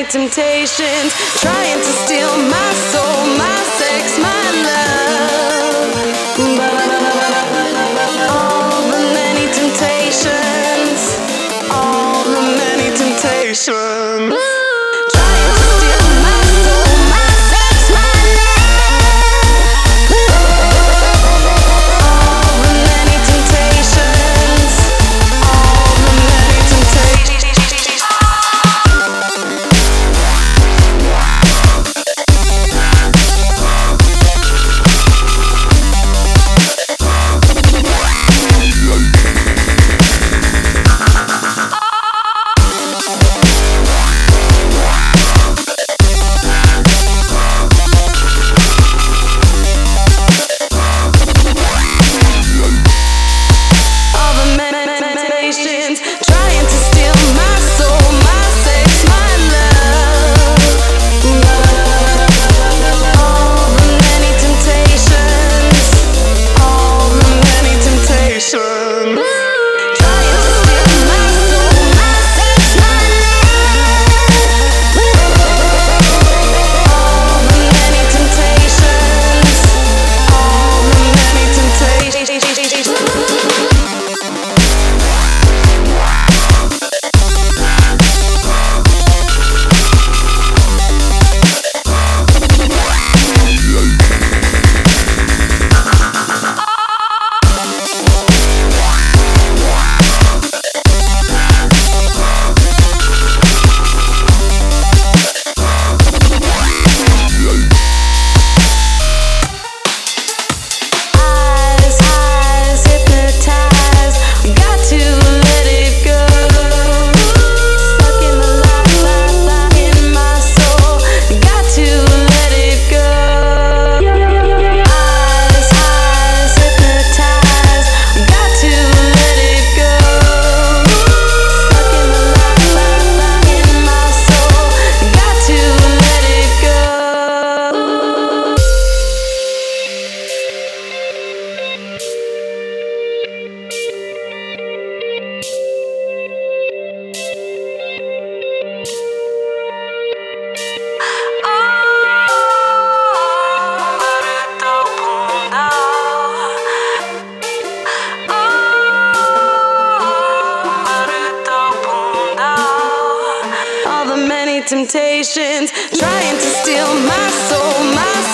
temptations, trying to steal my soul, my sex, my love. All the many temptations, all the many temptations. Trying to steal my soul, my sex, my love. All the many temptations, all the many temptations. Trying to steal my soul, my sex, my love. All the many temptations, all the many temptations. Trying to steal my soul, my sex, my love. All the many temptations, all the many temptations. Temptations, trying to steal my soul, my